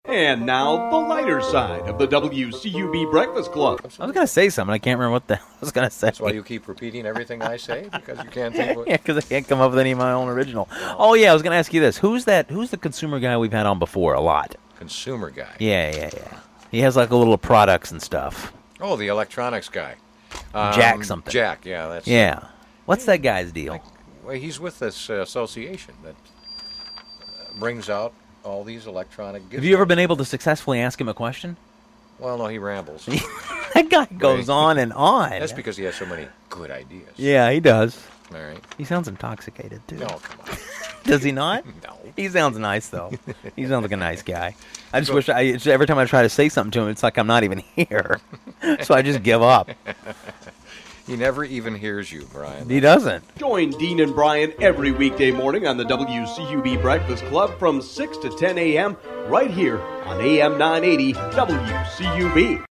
And now, the lighter side of the WCUB Breakfast Club. I was going to say something. I can't remember what the hell I was going to say. That's why you keep repeating everything I say, because you can't think what... Yeah, because I can't come up with any of my own original. Oh, yeah, I was going to ask you this. Who's the consumer guy we've had on before a lot? Consumer guy? Yeah. He has like a little products and stuff. Oh, the electronics guy. Jack something. Jack, yeah. That's Yeah. What's that guy's deal? Well, he's with this association that brings out all these electronic gifts. Have you ever been able to successfully ask him a question? Well, no, he rambles. That guy goes on and on. That's because he has so many good ideas. Yeah, he does. All right. He sounds intoxicated, too. No, come on. Does he not? No. He sounds nice, though. He sounds like a nice guy. I just wish every time I try to say something to him, it's like I'm not even here. So I just give up. He never even hears you, Brian. He doesn't. Join Dean and Brian every weekday morning on the WCUB Breakfast Club from 6 to 10 a.m. right here on AM 980 WCUB.